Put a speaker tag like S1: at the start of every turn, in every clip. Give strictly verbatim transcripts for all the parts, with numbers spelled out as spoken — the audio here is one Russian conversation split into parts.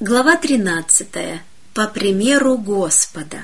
S1: Глава тринадцатая. По примеру Господа.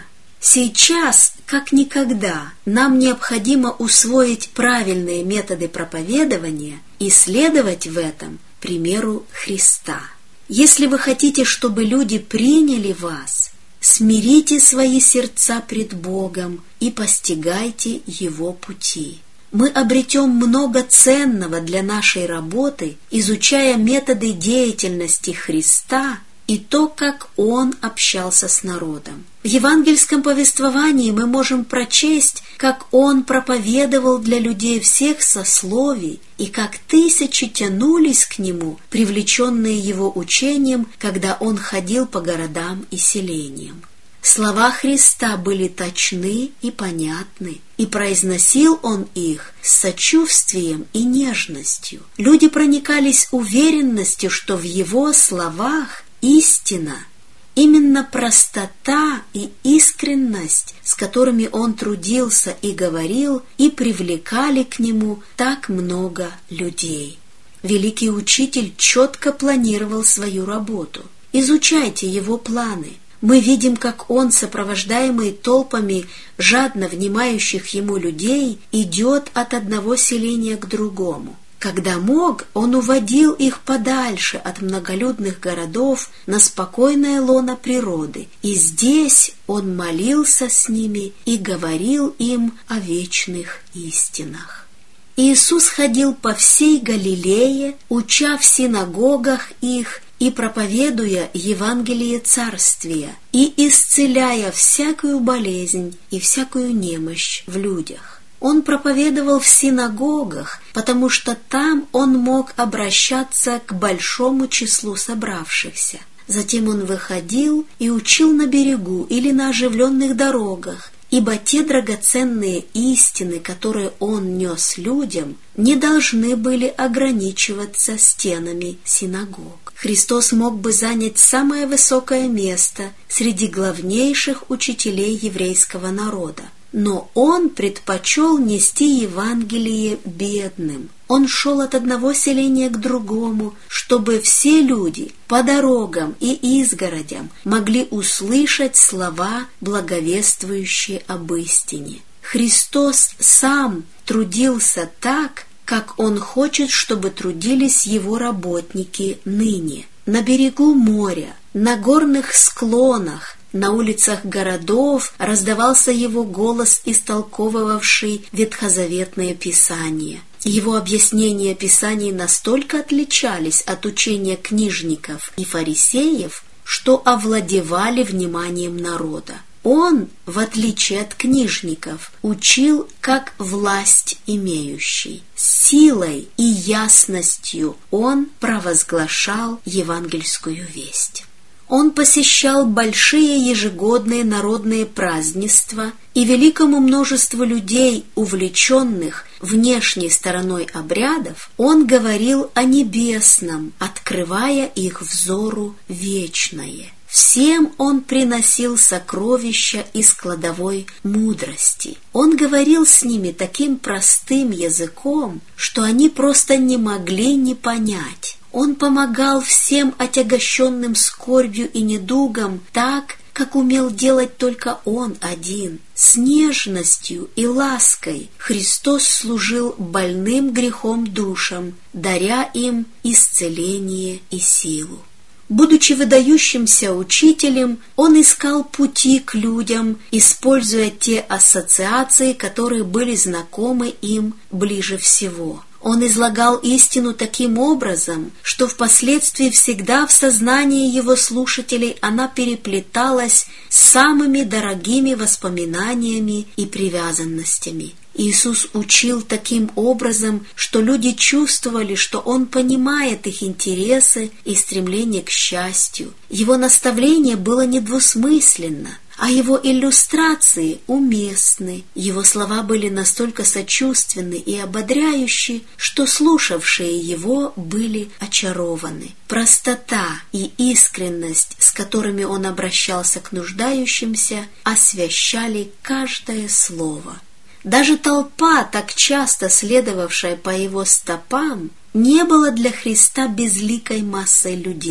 S1: Сейчас, как никогда, нам необходимо усвоить правильные методы проповедования и следовать в этом примеру Христа. Если вы хотите, чтобы люди приняли вас, смирите свои сердца пред Богом и постигайте Его пути. Мы обретем много ценного для нашей работы, изучая методы деятельности Христа и то, как Он общался с народом. В евангельском повествовании мы можем прочесть, как Он проповедовал для людей всех сословий и как тысячи тянулись к Нему, привлеченные Его учением, когда Он ходил по городам и селениям. Слова Христа были точны и понятны, и произносил Он их с сочувствием и нежностью. Люди проникались уверенностью, что в Его словах истина. Именно простота и искренность, с которыми Он трудился и говорил, и привлекали к Нему так много людей. Великий Учитель четко планировал свою работу. Изучайте Его планы. Мы видим, как Он, сопровождаемый толпами жадно внимающих Ему людей, идет от одного селения к другому. Когда мог, Он уводил их подальше от многолюдных городов на спокойное лоно природы, и здесь Он молился с ними и говорил им о вечных истинах. Иисус ходил по всей Галилее, уча в синагогах их и проповедуя Евангелие Царствия, и исцеляя всякую болезнь и всякую немощь в людях. Он проповедовал в синагогах, потому что там он мог обращаться к большому числу собравшихся. Затем он выходил и учил на берегу или на оживленных дорогах, ибо те драгоценные истины, которые он нес людям, не должны были ограничиваться стенами синагог. Христос мог бы занять самое высокое место среди главнейших учителей еврейского народа, но Он предпочел нести Евангелие бедным. Он шел от одного селения к другому, чтобы все люди по дорогам и изгородям могли услышать слова, благовествующие об истине. Христос сам трудился так, как Он хочет, чтобы трудились Его работники ныне. На берегу моря, на горных склонах, на улицах городов раздавался Его голос, истолковывавший ветхозаветное Писание. Его объяснения Писаний настолько отличались от учения книжников и фарисеев, что овладевали вниманием народа. Он, в отличие от книжников, учил как власть имеющий. Силой и ясностью Он провозглашал евангельскую весть. Он посещал большие ежегодные народные празднества, и великому множеству людей, увлеченных внешней стороной обрядов, Он говорил о небесном, открывая их взору вечное. Всем Он приносил сокровища из кладовой мудрости. Он говорил с ними таким простым языком, что они просто не могли не понять. Он помогал всем отягощенным скорбью и недугом так, как умел делать только Он один. С нежностью и лаской Христос служил больным грехом душам, даря им исцеление и силу. Будучи выдающимся учителем, Он искал пути к людям, используя те ассоциации, которые были знакомы им ближе всего. Он излагал истину таким образом, что впоследствии всегда в сознании его слушателей она переплеталась с самыми дорогими воспоминаниями и привязанностями. Иисус учил таким образом, что люди чувствовали, что Он понимает их интересы и стремление к счастью. Его наставление было недвусмысленно, а Его иллюстрации уместны. Его слова были настолько сочувственны и ободряющие, что слушавшие Его были очарованы. Простота и искренность, с которыми Он обращался к нуждающимся, освящали каждое слово. Даже толпа, так часто следовавшая по Его стопам, не была для Христа безликой массой людей.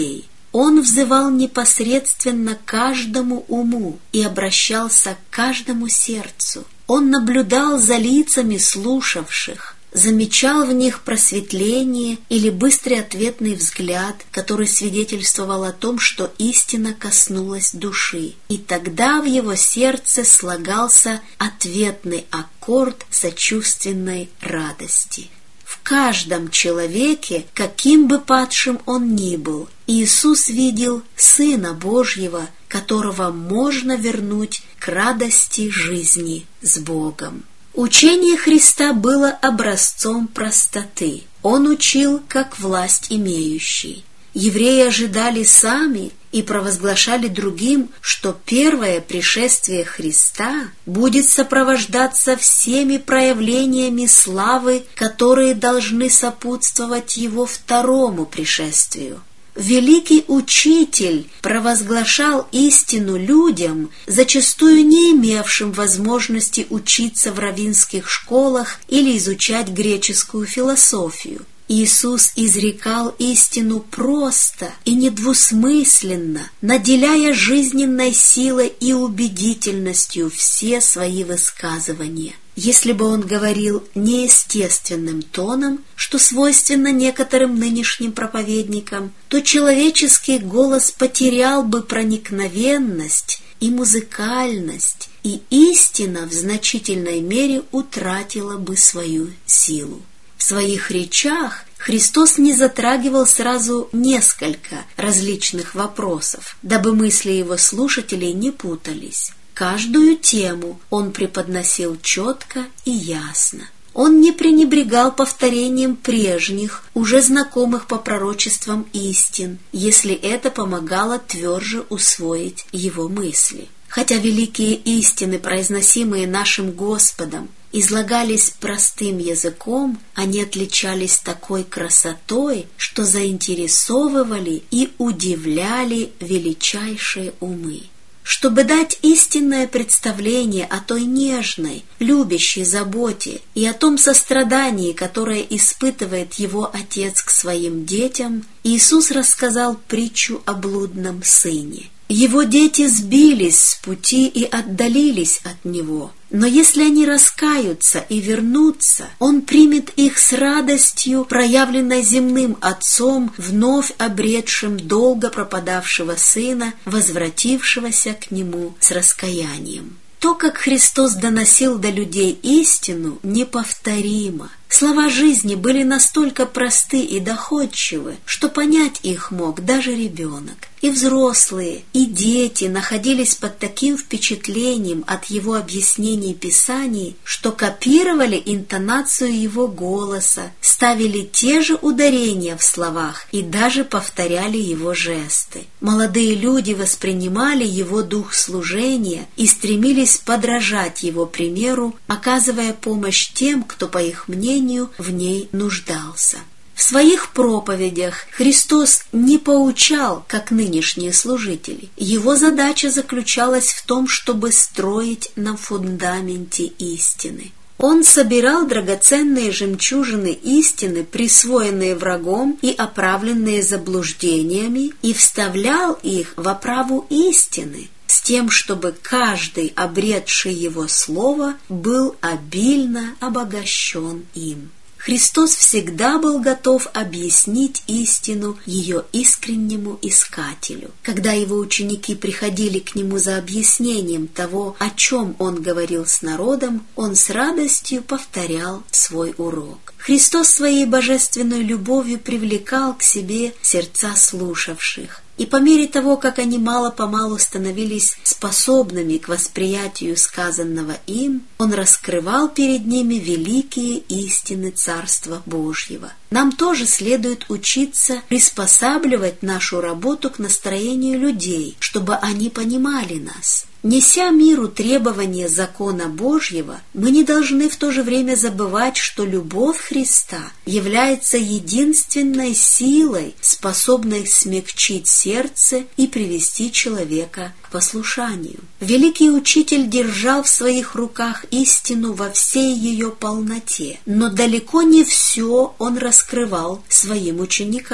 S1: Он взывал непосредственно к каждому уму и обращался к каждому сердцу. Он наблюдал за лицами слушавших, замечал в них просветление или быстрый ответный взгляд, который свидетельствовал о том, что истина коснулась души. И тогда в его сердце слагался ответный аккорд сочувственной радости. В каждом человеке, каким бы падшим он ни был, Иисус видел Сына Божьего, которого можно вернуть к радости жизни с Богом. Учение Христа было образцом простоты. Он учил, как власть имеющий. Евреи ожидали сами и провозглашали другим, что первое пришествие Христа будет сопровождаться всеми проявлениями славы, которые должны сопутствовать Его второму пришествию. Великий Учитель провозглашал истину людям, зачастую не имевшим возможности учиться в раввинских школах или изучать греческую философию. Иисус изрекал истину просто и недвусмысленно, наделяя жизненной силой и убедительностью все свои высказывания. Если бы он говорил неестественным тоном, что свойственно некоторым нынешним проповедникам, то человеческий голос потерял бы проникновенность и музыкальность, и истина в значительной мере утратила бы свою силу. В своих речах Христос не затрагивал сразу несколько различных вопросов, дабы мысли его слушателей не путались. Каждую тему он преподносил четко и ясно. Он не пренебрегал повторением прежних, уже знакомых по пророчествам истин, если это помогало тверже усвоить его мысли. Хотя великие истины, произносимые нашим Господом, излагались простым языком, они отличались такой красотой, что заинтересовывали и удивляли величайшие умы. Чтобы дать истинное представление о той нежной, любящей заботе и о том сострадании, которое испытывает его Отец к своим детям, Иисус рассказал притчу о блудном сыне. Его дети сбились с пути и отдалились от Него, но если они раскаются и вернутся, Он примет их с радостью, проявленной земным Отцом, вновь обретшим долго пропадавшего сына, возвратившегося к Нему с раскаянием. То, как Христос доносил до людей истину, неповторимо. Слова жизни были настолько просты и доходчивы, что понять их мог даже ребенок. И взрослые, и дети находились под таким впечатлением от его объяснений Писаний, что копировали интонацию его голоса, ставили те же ударения в словах и даже повторяли его жесты. Молодые люди воспринимали его дух служения и стремились подражать его примеру, оказывая помощь тем, кто, по их мнению, в ней нуждался. В своих проповедях Христос не поучал, как нынешние служители. Его задача заключалась в том, чтобы строить на фундаменте истины. Он собирал драгоценные жемчужины истины, присвоенные врагом и оправленные заблуждениями, и вставлял их в оправу истины, с тем, чтобы каждый, обретший его слово, был обильно обогащен им. Христос всегда был готов объяснить истину ее искреннему искателю. Когда его ученики приходили к нему за объяснением того, о чем он говорил с народом, он с радостью повторял свой урок. Христос своей божественной любовью привлекал к себе сердца слушавших. И по мере того, как они мало-помалу становились способными к восприятию сказанного им, он раскрывал перед ними великие истины Царства Божьего. Нам тоже следует учиться приспосабливать нашу работу к настроению людей, чтобы они понимали нас. Неся миру требования закона Божьего, мы не должны в то же время забывать, что любовь Христа является единственной силой, способной смягчить сердце и привести человека к послушанию. Великий Учитель держал в своих руках истину во всей ее полноте, но далеко не все он раскрывал своим ученикам.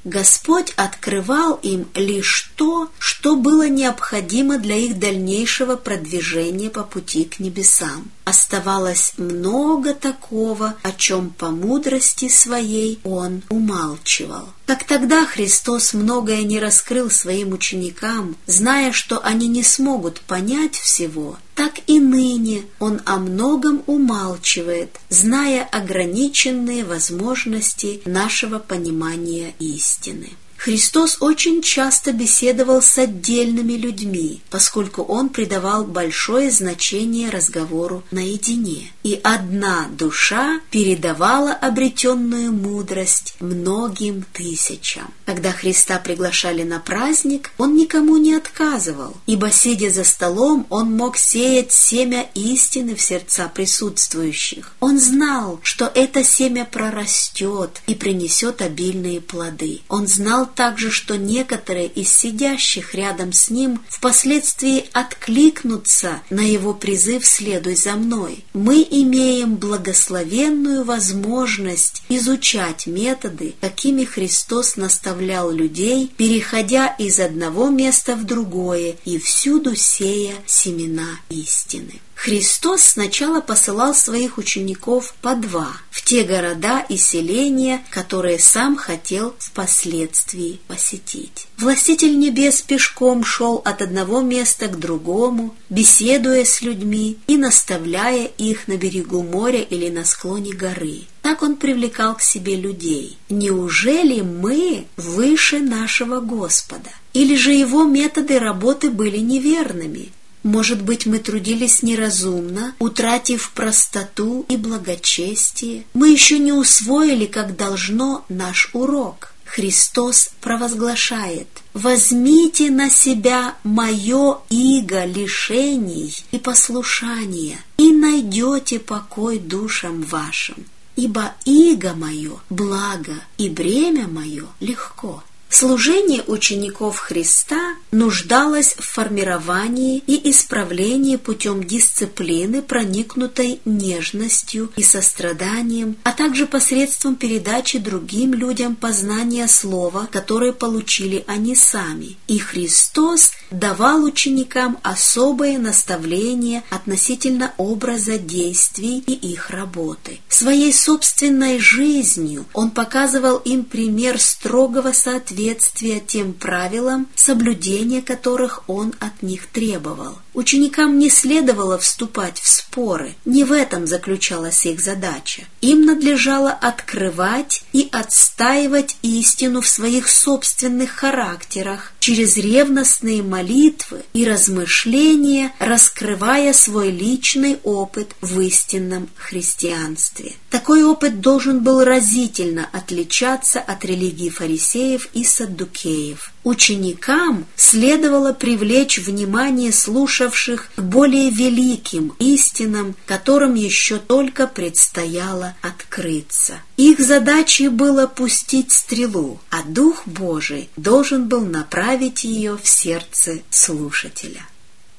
S1: Господь открывал им лишь то, что было необходимо для их дальнейшего продвижения по пути к небесам. Оставалось много такого, о чем по мудрости своей Он умалчивал. Как тогда Христос многое не раскрыл своим ученикам, зная, что они не смогут понять всего, так и ныне Он о многом умалчивает, зная ограниченные возможности нашего понимания истины. Христос очень часто беседовал с отдельными людьми, поскольку Он придавал большое значение разговору наедине. И одна душа передавала обретенную мудрость многим тысячам. Когда Христа приглашали на праздник, Он никому не отказывал, ибо, сидя за столом, Он мог сеять семя истины в сердца присутствующих. Он знал, что это семя прорастет и принесет обильные плоды. Он знал также, что некоторые из сидящих рядом с ним впоследствии откликнутся на его призыв «Следуй за мной». Мы имеем благословенную возможность изучать методы, какими Христос наставлял людей, переходя из одного места в другое и всюду сея семена истины. Христос сначала посылал своих учеников по два в те города и селения, которые сам хотел впоследствии посетить. Властитель небес пешком шел от одного места к другому, беседуя с людьми и наставляя их на берегу моря или на склоне горы. Так Он привлекал к себе людей. Неужели мы выше нашего Господа? Или же Его методы работы были неверными? Может быть, мы трудились неразумно, утратив простоту и благочестие? Мы еще не усвоили, как должно, наш урок. Христос провозглашает: «Возьмите на себя мое иго лишений и послушания, и найдете покой душам вашим, ибо иго мое благо, и бремя мое легко». Служение учеников Христа нуждалось в формировании и исправлении путем дисциплины, проникнутой нежностью и состраданием, а также посредством передачи другим людям познания слова, которое получили они сами. И Христос давал ученикам особые наставления относительно образа действий и их работы. Своей собственной жизнью Он показывал им пример строгого соответствия тем правилам, соблюдения которых Он от них требовал. Ученикам не следовало вступать в споры, не в этом заключалась их задача. Им надлежало открывать и отстаивать истину в своих собственных характерах, через ревностные молитвы и размышления, раскрывая свой личный опыт в истинном христианстве. Такой опыт должен был разительно отличаться от религии фарисеев и саддукеев. Ученикам следовало привлечь внимание слушавших к более великим истинам, которым еще только предстояло открыться. Их задачей было пустить стрелу, а Дух Божий должен был направить ее в сердце слушателя.